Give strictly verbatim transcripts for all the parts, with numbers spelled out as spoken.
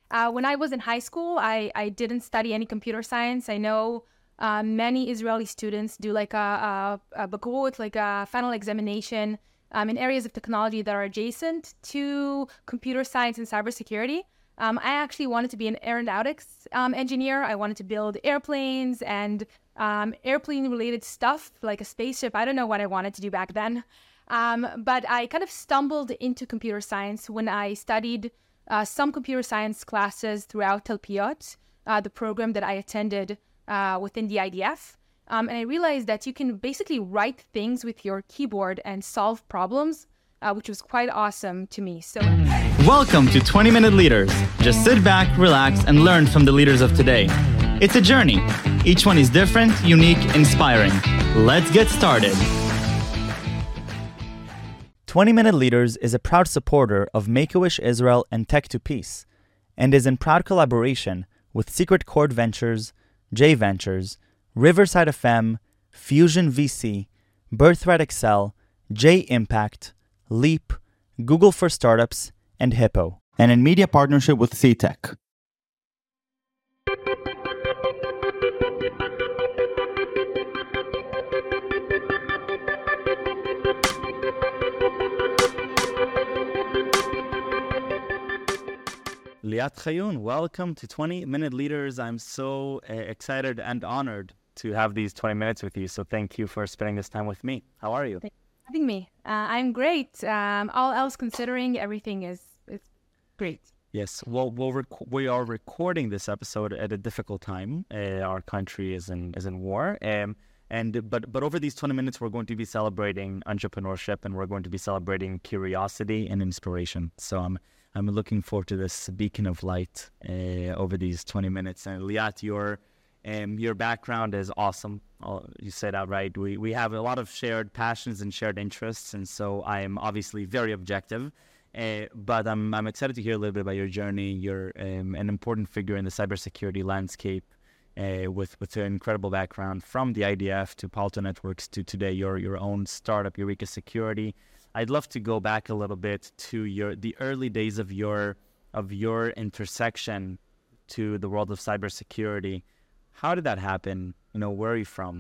Uh, when I was in high school, I, I didn't study any computer science. I know uh, many Israeli students do like a, a, a bagrut, like a final examination um, in areas of technology that are adjacent to computer science and cybersecurity. Um, I actually wanted to be an aeronautics um, engineer. I wanted to build airplanes and um, airplane-related stuff, like a spaceship. I don't know what I wanted to do back then. Um, but I kind of stumbled into computer science when I studied uh, some computer science classes throughout Talpiot, uh, the program that I attended uh, within the I D F. Um, and I realized that you can basically write things with your keyboard and solve problems, uh, which was quite awesome to me. So, welcome to twenty minute Leaders. Just sit back, relax, and learn from the leaders of today. It's a journey. Each one is different, unique, inspiring. Let's get started. twenty minute Leaders is a proud supporter of Make-A-Wish Israel and Tech to Peace, and is in proud collaboration with Secret Chord Ventures, J Ventures, Riverside F M, Fusion V C, Birthright Excel, J Impact, Leap, Google for Startups, and Hippo, and in media partnership with C Tech. Liat Chayun, welcome to twenty minute Leaders. I'm so uh, excited and honored to have these twenty minutes with you. So thank you for spending this time with me. How are you? Thank you for having me. Uh, I'm great. Um, all else considering, everything is, is great. Yes. Well, we'll rec- we are recording this episode at a difficult time. Uh, our country is in is in war. Um, and but but over these twenty minutes, we're going to be celebrating entrepreneurship, and we're going to be celebrating curiosity and inspiration. So I'm I'm looking forward to this beacon of light uh, over these twenty minutes. And Liat, your um, your background is awesome. I'll, you said outright. We we have a lot of shared passions and shared interests, and so I am obviously very objective. Uh, but I'm I'm excited to hear a little bit about your journey. You're um, an important figure in the cybersecurity landscape, uh, with with an incredible background from the I D F to Palo Alto Networks to today your your own startup, Eureka Security. I'd love to go back a little bit to your the early days of your of your intersection to the world of cybersecurity. How did that happen? You know, where are you from?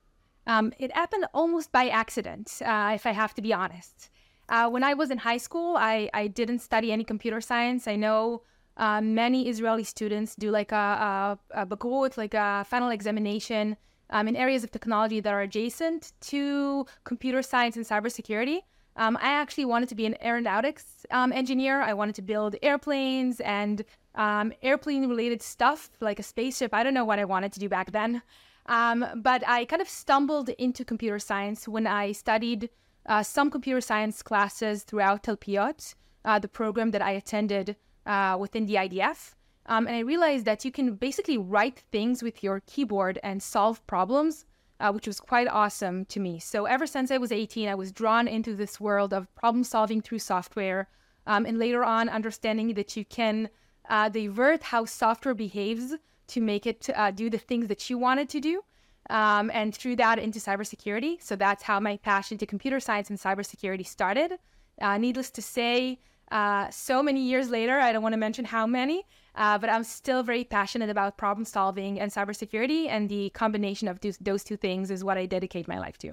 Um, it happened almost by accident, uh, if I have to be honest. Uh, when I was in high school, I, I didn't study any computer science. I know uh, many Israeli students do like a, a, a bagrut, like a final examination um, in areas of technology that are adjacent to computer science and cybersecurity. Um, I actually wanted to be an aeronautics um, engineer. I wanted to build airplanes and um, airplane-related stuff, like a spaceship. I don't know what I wanted to do back then. Um, but I kind of stumbled into computer science when I studied uh, some computer science classes throughout Talpiot, uh, the program that I attended uh, within the I D F. Um, and I realized that you can basically write things with your keyboard and solve problems, Uh, which was quite awesome to me. So ever since I was eighteen, I was drawn into this world of problem solving through software. Um, and later on, understanding that you can uh, divert how software behaves to make it uh, do the things that you want it to do. Um, and through that into cybersecurity. So that's how my passion to computer science and cybersecurity started. Uh, needless to say, uh, so many years later, I don't want to mention how many, Uh, but I'm still very passionate about problem solving and cybersecurity, and the combination of those, those two things is what I dedicate my life to.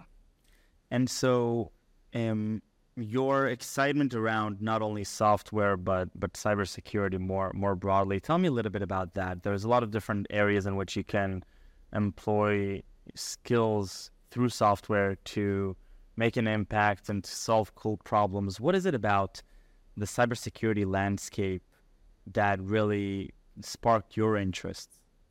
And so um, your excitement around not only software, but but cybersecurity more, more broadly, tell me a little bit about that. There's a lot of different areas in which you can employ skills through software to make an impact and to solve cool problems. What is it about the cybersecurity landscape that really sparked your interest?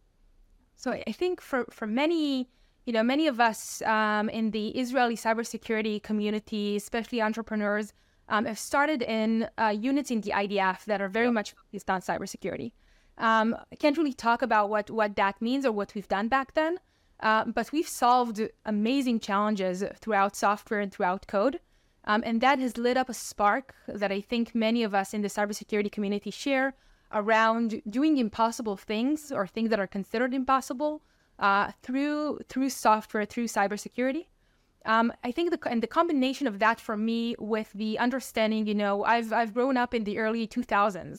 So I think for, for many, you know, many of us um, in the Israeli cybersecurity community, especially entrepreneurs, um, have started in uh, units in the I D F that are very much focused on cybersecurity. Um, I can't really talk about what, what that means or what we've done back then, uh, but we've solved amazing challenges throughout software and throughout code. Um, and that has lit up a spark that I think many of us in the cybersecurity community share around doing impossible things or things that are considered impossible uh, through through software, through cybersecurity. Um, I think the and the combination of that for me with the understanding, you know, I've I've grown up in the early two thousands,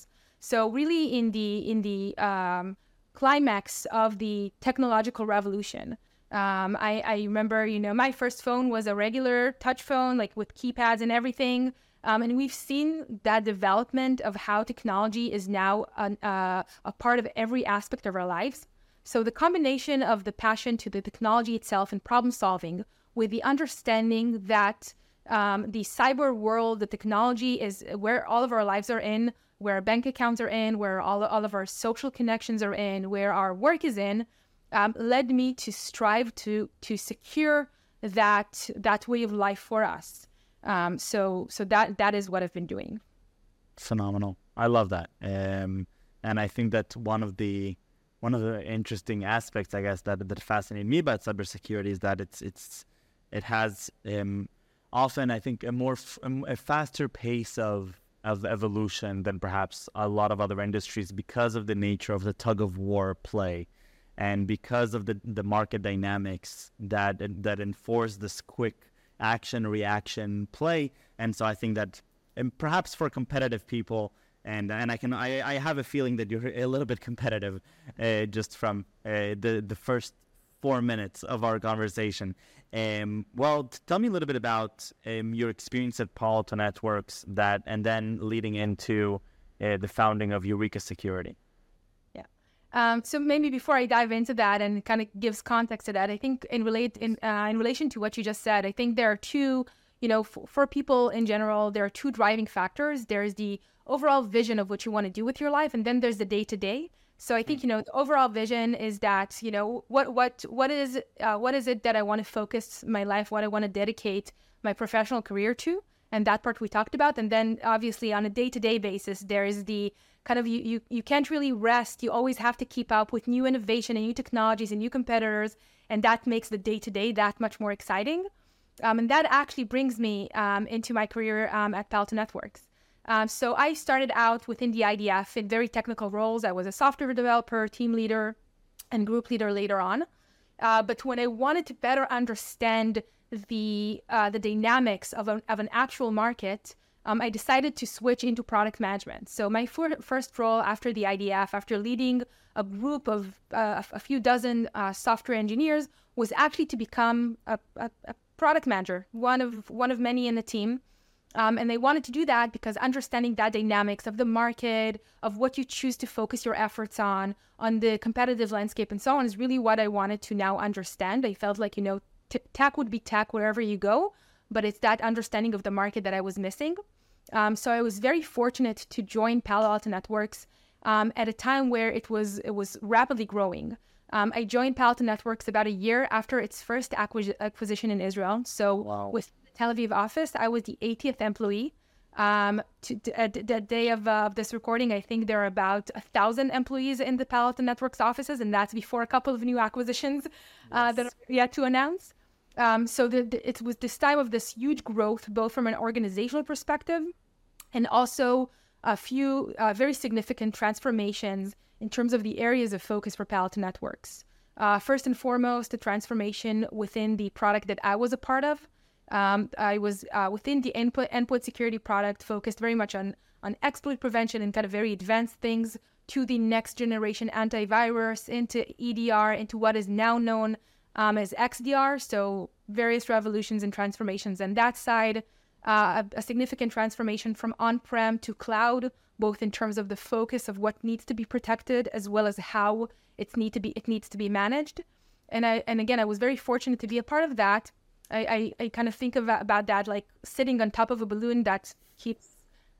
So really in the in the um, climax of the technological revolution. Um, I, I remember, you know, my first phone was a regular touch phone, like with keypads and everything. Um, and we've seen that development of how technology is now an, uh, a part of every aspect of our lives. So the combination of the passion to the technology itself and problem solving with the understanding that um, the cyber world, the technology is where all of our lives are in, where our bank accounts are in, where all, all of our social connections are in, where our work is in, um, led me to strive to to secure that that way of life for us. Um, so so that that is what I've been doing. Phenomenal. I love that. Um, and I think that one of the one of the interesting aspects, I guess, that that fascinated me about cybersecurity is that it's it's it has um, often, I think, a more f- a faster pace of of evolution than perhaps a lot of other industries because of the nature of the tug of war play, and because of the the market dynamics that that enforce this quick action reaction play. And so I think that, and perhaps for competitive people, and and I can I, I have a feeling that you're a little bit competitive uh, just from uh, the the first four minutes of our conversation. Um, well, t- tell me a little bit about um, your experience at Palo Alto Networks, that, and then leading into uh, the founding of Eureka Security. Yeah. Um, so maybe before I dive into that and kind of gives context to that, I think in relate in uh, in relation to what you just said, I think there are two, you know, f- for people in general, there are two driving factors. There's the overall vision of what you want to do with your life, and then there's the day-to-day. So I think, you know, the overall vision is that, you know, what what what is uh, what is it that I want to focus my life, what I want to dedicate my professional career to, and that part we talked about. And then obviously on a day-to-day basis, there is the kind of you you you can't really rest. You always have to keep up with new innovation and new technologies and new competitors, and that makes the day-to-day that much more exciting. Um, and that actually brings me um, into my career um, at Palo Alto Networks. Um, so I started out within the I D F in very technical roles. I was a software developer, team leader, and group leader later on. Uh, but when I wanted to better understand the uh, the dynamics of, a, of an actual market, um, I decided to switch into product management. So my for- first role after the I D F, after leading a group of uh, a few dozen uh, software engineers, was actually to become a, a, a product manager, one of one of many in the team. Um, and they wanted to do that because understanding that dynamics of the market, of what you choose to focus your efforts on, on the competitive landscape and so on is really what I wanted to now understand. I felt like, you know, t- tech would be tech wherever you go, but it's that understanding of the market that I was missing. Um, so I was very fortunate to join Palo Alto Networks um, at a time where it was it was rapidly growing. Um, I joined Palo Alto Networks about a year after its first acquis- acquisition in Israel. So Wow. with Tel Aviv office, I was the eightieth employee. Um, to, to, at the day of, uh, of this recording, I think there are about a thousand employees in the Palo Alto Networks offices, and that's before a couple of new acquisitions uh, Yes. that are yet to announce. Um, so the, the, it was this time of this huge growth, both from an organizational perspective and also a few uh, very significant transformations in terms of the areas of focus for Palo Alto Networks. Uh, first and foremost, the transformation within the product that I was a part of. Um, I was uh, within the input endpoint security product, focused very much on on exploit prevention and kind of very advanced things, to the next generation antivirus, into E D R, into what is now known um, as X D R. So various revolutions and transformations on that side. Uh, a, a significant transformation from on-prem to cloud, both in terms of the focus of what needs to be protected as well as how it need to be it needs to be managed. And I and again, I was very fortunate to be a part of that. I, I, I kind of think of, about that like sitting on top of a balloon that keeps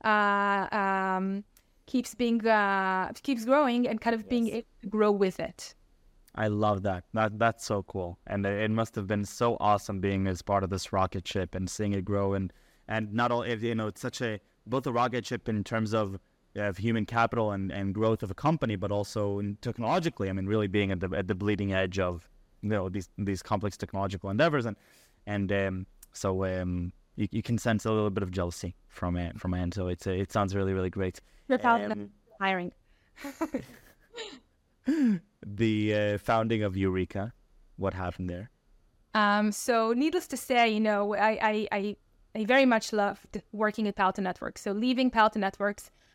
uh, um, keeps being uh, keeps growing and kind of yes. being able to grow with it. I love that. That that's so cool, and it must have been so awesome being as part of this rocket ship and seeing it grow. And and not all, you know, it's such a both a rocket ship in terms of of human capital and, and growth of a company, but also in technologically. I mean, really being at the at the bleeding edge of, you know, these these complex technological endeavors. And and um, so um, you, you can sense a little bit of jealousy from it from my end. So it's a, it sounds really really great. You're proud um, of hiring. The uh, founding of Eureka, what happened there? Um, so needless to say, you know, I I, I, I very much loved working at Palo Alto Networks. So leaving Palo Alto Networks,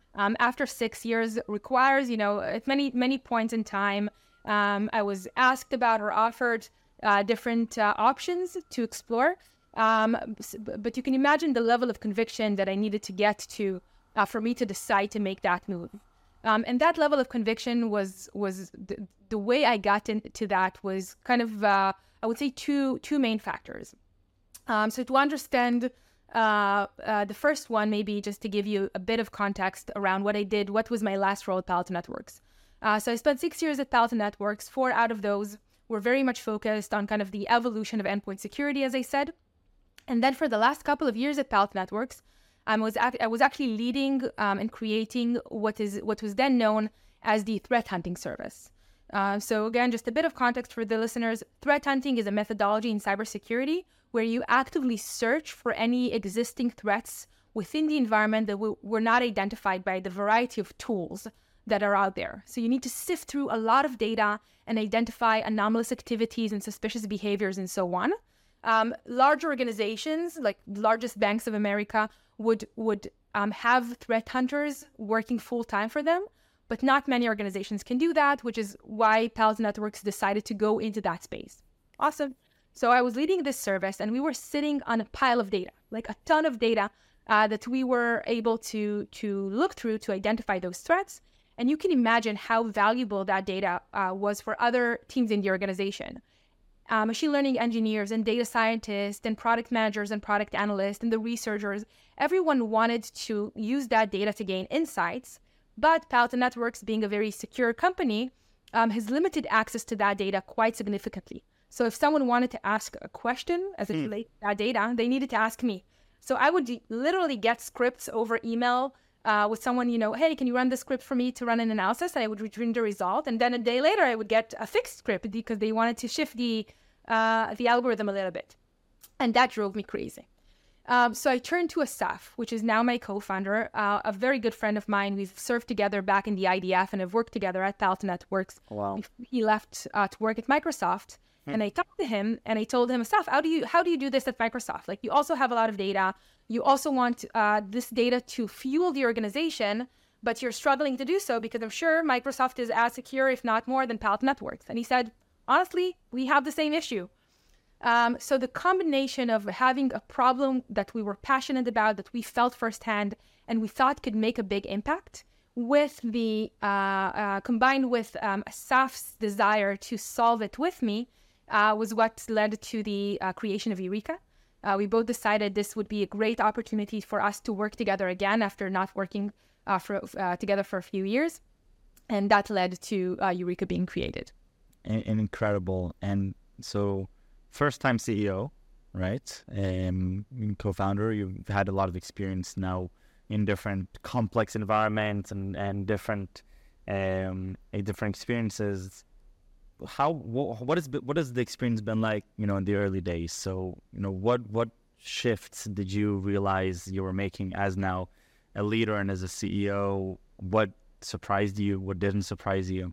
Um, after six years requires, you know, at many, many points in time, um, I was asked about or offered uh, different uh, options to explore. Um, but you can imagine the level of conviction that I needed to get to uh, for me to decide to make that move. Um, and that level of conviction was was the, the way I got into that was kind of, uh, I would say, two two main factors. Um, so to understand uh, uh, the first one, maybe just to give you a bit of context around what I did, what was my last role at Palo Alto Networks. Uh, so I spent six years at Palo Alto Networks. Four out of those were very much focused on kind of the evolution of endpoint security, as I said. And then for the last couple of years at Palo Alto Networks, I was act- I was actually leading um, and creating what is what was then known as the threat hunting service. Uh, so again, just a bit of context for the listeners. Threat hunting is a methodology in cybersecurity where you actively search for any existing threats within the environment that w- were not identified by the variety of tools that are out there. So you need to sift through a lot of data and identify anomalous activities and suspicious behaviors and so on. Um, large organizations, like the largest banks of America, would would um, have threat hunters working full-time for them, but not many organizations can do that, which is why Palo Alto Networks decided to go into that space. Awesome. So I was leading this service, and we were sitting on a pile of data, like a ton of data uh, that we were able to, to look through to identify those threats. And you can imagine how valuable that data uh, was for other teams in the organization. Uh, machine learning engineers and data scientists and product managers and product analysts and the researchers, everyone wanted to use that data to gain insights. But Palo Alto Networks, being a very secure company, um, has limited access to that data quite significantly. So if someone wanted to ask a question as it mm. relates to that data, they needed to ask me. So I would d- literally get scripts over email uh, with someone, you know, hey, can you run the script for me to run an analysis? And I would return the result. And then a day later, I would get a fixed script because they wanted to shift the uh, the algorithm a little bit. And that drove me crazy. Um, so I turned to Asaf, which is now my co-founder, uh, a very good friend of mine. We've served together back in the I D F and have worked together at Palo Alto Networks. Wow. He left uh, to work at Microsoft. Hmm. And I talked to him and I told him, Asaf, how do you how do you do this at Microsoft? Like, you also have a lot of data. You also want uh, this data to fuel the organization, but you're struggling to do so because I'm sure Microsoft is as secure, if not more, than Palo Alto Networks. And he said, honestly, we have the same issue. Um, so the combination of having a problem that we were passionate about, that we felt firsthand, and we thought could make a big impact, with the uh, uh, combined with um, Asaf's desire to solve it with me, uh, was what led to the uh, creation of Eureka. Uh, we both decided this would be a great opportunity for us to work together again after not working uh, for, uh, together for a few years, and that led to uh, Eureka being created. And, and incredible. And so, first-time C E O, right? Um, co-founder. You've had a lot of experience now in different complex environments and and different um different experiences. How what, what is what has the experience been like? You know, in the early days. So you know, what what shifts did you realize you were making as now a leader and as a C E O? What surprised you? What didn't surprise you?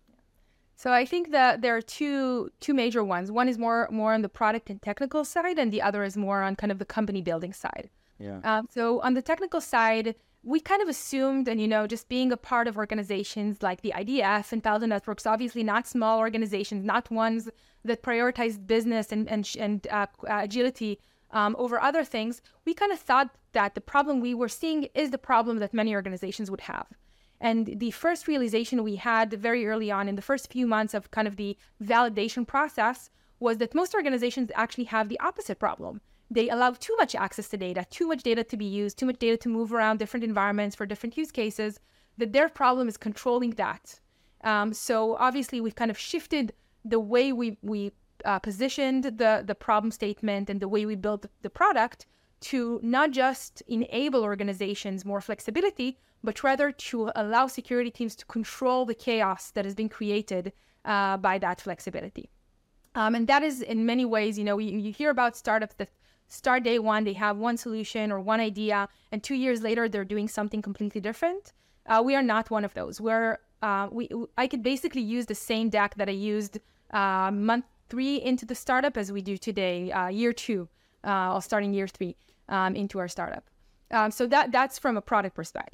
So I think that there are two two major ones. One is more more on the product and technical side, and the other is more on kind of the company building side. Yeah. Um, so on the technical side, we kind of assumed, and you know, just being a part of organizations like the I D F and Palo Alto Networks, obviously not small organizations, not ones that prioritize business and and and uh, agility um, over other things. We kind of thought that the problem we were seeing is the problem that many organizations would have. And the first realization we had very early on in the first few months of kind of the validation process was that most organizations actually have the opposite problem. They allow too much access to data, too much data to be used, too much data to move around different environments for different use cases, that their problem is controlling that. Um, so obviously we've kind of shifted the way we, we uh, positioned the, the problem statement and the way we built the product to not just enable organizations more flexibility, but rather to allow security teams to control the chaos that has been created uh, by that flexibility. Um, and that is in many ways, you know, you, you hear about startups that start day one, they have one solution or one idea, and two years later, they're doing something completely different. Uh, we are not one of those. We're, uh, we, I could basically use the same deck that I used uh, month three into the startup as we do today, uh, year two, uh, or starting year three um, into our startup. Um, so that that's from a product perspective.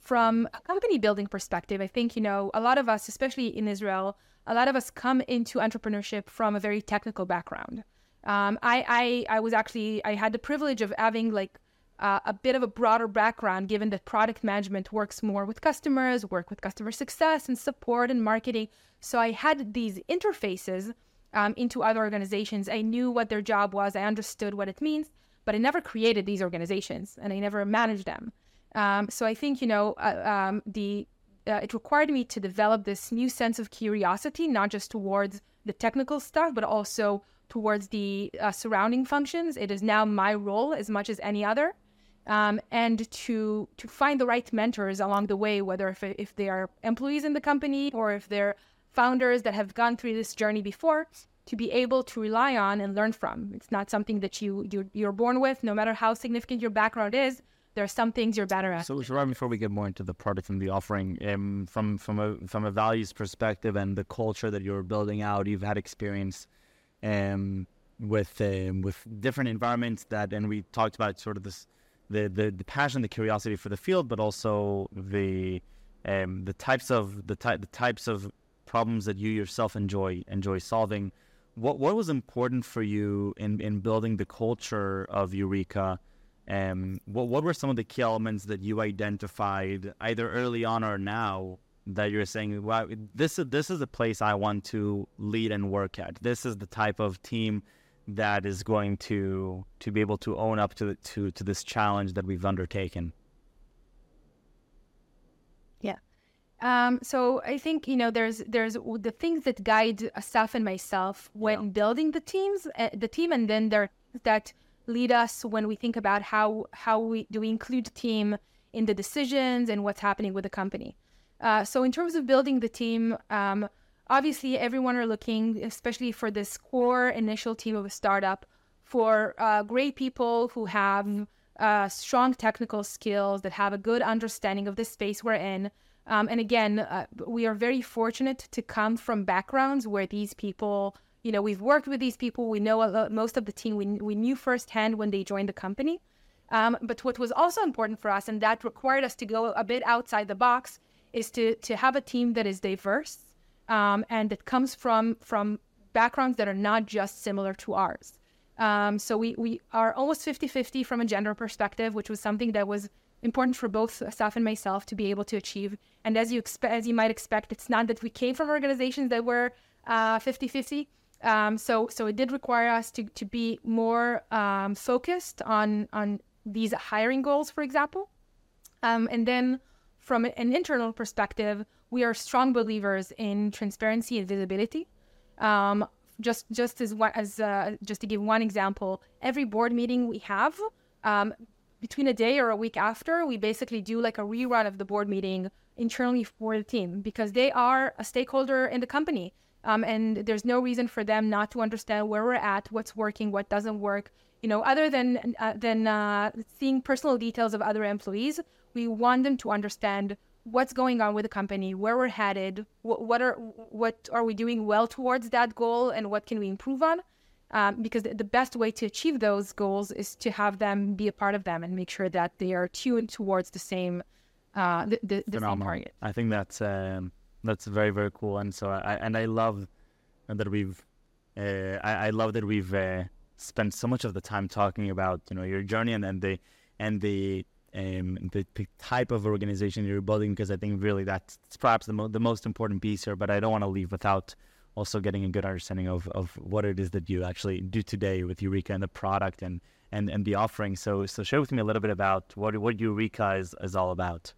from a company building perspective, I think, you know, a lot of us, especially in Israel, a lot of us come into entrepreneurship from a very technical background. Um, I, I, I was actually, I had the privilege of having like uh, a bit of a broader background, given that product management works more with customers, work with customer success and support and marketing. So I had these interfaces um, into other organizations. I knew what their job was. I understood what it means, but I never created these organizations and I never managed them. Um, so I think, you know, uh, um, the uh, it required me to develop this new sense of curiosity, not just towards the technical stuff, but also towards the uh, surrounding functions. It is now my role as much as any other, um, and to to find the right mentors along the way, whether if, if they are employees in the company or if they're founders that have gone through this journey before, to be able to rely on and learn from. It's not something that you you're, you're born with, no matter how significant your background is. There are some things you're better at. So, Sharon, before we get more into the product and the offering, um, from from a from a values perspective and the culture that you're building out, you've had experience um, with um, with different environments that, and we talked about sort of this, the the, the passion, the curiosity for the field, but also the um, the types of the type the types of problems that you yourself enjoy enjoy solving. What what was important for you in in building the culture of Eureka? Um, what what were some of the key elements that you identified either early on or now that you're saying, wow, this is this is a place I want to lead and work at. This is the type of team that is going to to be able to own up to the, to to this challenge that we've undertaken. Yeah. Um, so I think, you know, there's there's the things that guide Asaf and myself when yeah. building the teams, uh, the team, and then there that lead us when we think about how how we do we include the team in the decisions and what's happening with the company. Uh, so in terms of building the team, um, obviously everyone are looking, especially for this core initial team of a startup, for uh, great people who have uh, strong technical skills, that have a good understanding of the space we're in. Um, and again, uh, we are very fortunate to come from backgrounds where these people, you know, we've worked with these people. We know a lot, most of the team we, we knew firsthand when they joined the company. Um, but what was also important for us, and that required us to go a bit outside the box, is to to have a team that is diverse um, and that comes from from backgrounds that are not just similar to ours. Um, so we, we are almost fifty-fifty from a gender perspective, which was something that was important for both Asaf and myself to be able to achieve. And as you expe- as you might expect, it's not that we came from organizations that were uh, fifty-fifty. Um, so so it did require us to, to be more um, focused on, on these hiring goals, for example. Um, and then from an internal perspective, we are strong believers in transparency and visibility. Um, just just as one, as uh, just to give one example, every board meeting we have, um, between a day or a week after, we basically do like a rerun of the board meeting internally for the team, because they are a stakeholder in the company. Um, and there's no reason for them not to understand where we're at, what's working, what doesn't work. You know, other than uh, than uh, seeing personal details of other employees, we want them to understand what's going on with the company, where we're headed, what, what are what are we doing well towards that goal, and what can we improve on. Um, because the, the best way to achieve those goals is to have them be a part of them and make sure that they are tuned towards the same uh, the, the, the same target. I think that's um, that's very very cool, and so I and I love that we've uh, I, I love that we've uh, spent so much of the time talking about, you know, your journey and, and the and the um, the, the type of organization you're building, because I think really that's perhaps the mo- the most important piece here. But I don't want to leave without also getting a good understanding of, of what it is that you actually do today with Eureka and the product and, and, and the offering. So so share with me a little bit about what what Eureka is, is all about.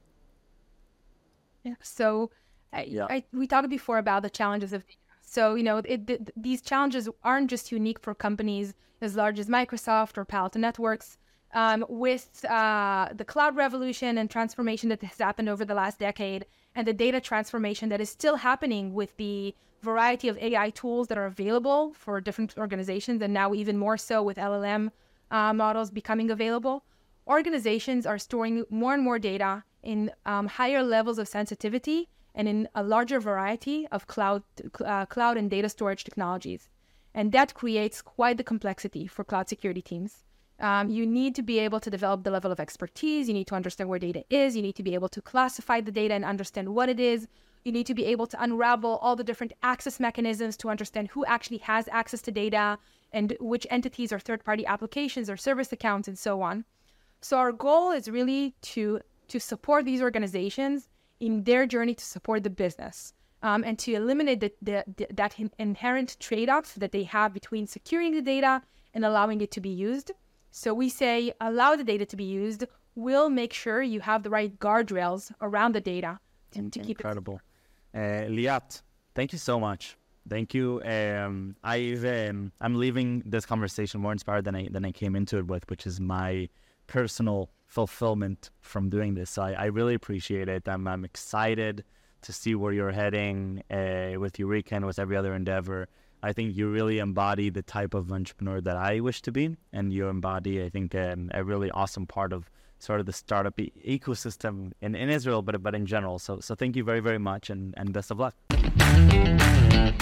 Yeah. So I, yeah. I, we talked before about the challenges of data. So, you know, it, it, these challenges aren't just unique for companies as large as Microsoft or Palo Alto Networks. Um, with uh, the cloud revolution and transformation that has happened over the last decade, and the data transformation that is still happening with the variety of A I tools that are available for different organizations, and now even more so with L L M uh, models becoming available, organizations are storing more and more data in um, higher levels of sensitivity and in a larger variety of cloud, uh, cloud and data storage technologies. And that creates quite the complexity for cloud security teams. Um, you need to be able to develop the level of expertise. You need to understand where data is. You need to be able to classify the data and understand what it is. You need to be able to unravel all the different access mechanisms to understand who actually has access to data and which entities are third-party applications or service accounts and so on. So our goal is really to, to support these organizations in their journey to support the business um, and to eliminate the, the, the, that inherent trade-off that they have between securing the data and allowing it to be used. So we say, allow the data to be used. We'll make sure you have the right guardrails around the data to, to keep Incredible. it. Uh, Liat, thank you so much. Thank you. Um, I've, um, I'm leaving this conversation more inspired than I, than I came into it with, which is my personal fulfillment from doing this. So I, I really appreciate it. I'm, I'm excited to see where you're heading uh, with Eureka and with every other endeavor. I think you really embody the type of entrepreneur that I wish to be, and you embody, I think, um, a really awesome part of sort of the startup e- ecosystem in, in Israel, but but in general. So so thank you very, very much, and, and best of luck.